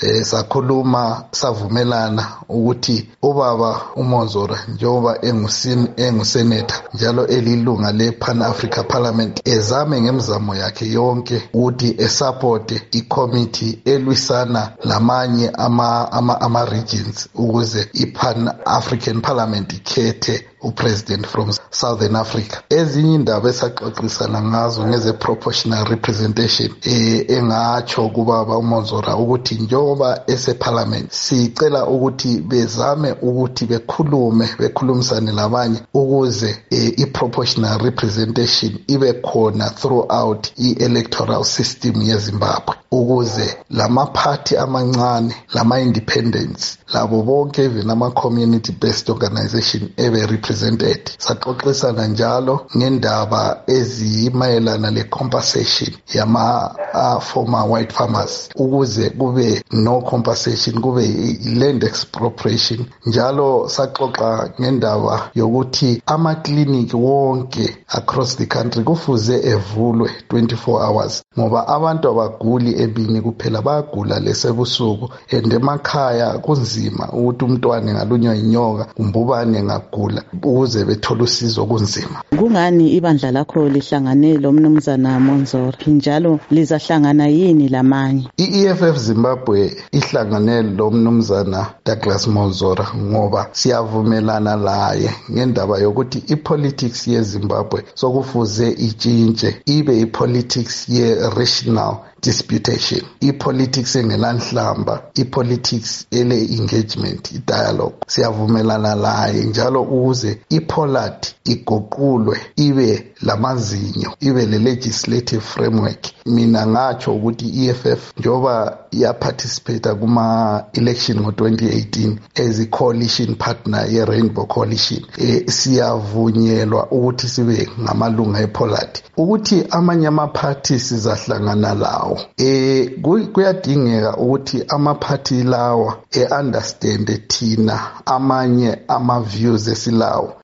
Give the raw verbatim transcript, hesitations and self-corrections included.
eh, sakhuluma savumelana ukuthi ubaba uMonzora njengoba engusenator njalo elilunga le-Pan Africa Parliament ezame ngemizamo yakhe yonke ukuthi esupporte i-committee elwisana lamanye ama ama ama regions ukuze i-Pan African Parliament ikhethe upresident from Southern Africa. Ezinye indaba esaxoxisana ngazo ngeze proportional representation eh engatsho kubaba uMonzora ukuthi njengoba ese parliament sicela ukuthi bezame ukuthi bekhulume bekhulumisane labanye ukuze eh, i-proportional representation ibe khona throughout i-electoral system yeZimbabwe ukuze lama party amancane lama independents labo bonke even ama community based organization ebe represented. Saxoxisana njalo ngendaba ezimayelana le compensation yama uh, former white farmers ukuze kube no compensation kube land expropriation. Njalo saxoxa ngendaba yokuthi ama clinic wonke across the country kufuze evulwe twenty-four hours ngoba abantu abaguli ebini kuphela bagula lesebusuku and emakhaya kunzima ukuthi umntwana ngalunywa inyoka umbubane ngagula ukuze bethola usizo kunzima. Kungani ibandla lakho lihlangane lo mnumzana Monzora njalo lizahlangana yini lamanye? I-E F F Zimbabwe ihlangane lo mnumzana Douglas Monzora ngoba siyavumelana laye ngendaba yokuthi ipolitics yeZimbabwe sokufuze itshintshe ibe ipolitics ye rational disputation, i-politics engelanhlamba, i-politics ele engagement, i-dialogue. Siyavumelana laye njalo ukuze iPollard igoqulwe ibe lamazinyo, ibe le legislative framework. Mina ngatsho ukuthi i-E F F njoba ya participate kuma election ngo twenty eighteen as a coalition partner ye Rainbow Coalition, e, siyavunyelwa ukuthi sibe ngamalunga ePollard ukuthi amanye ama parties sizahlangana lawo. Eh kuyadingeka ukuthi ama party lawa e understand thina amanye ama views esilawo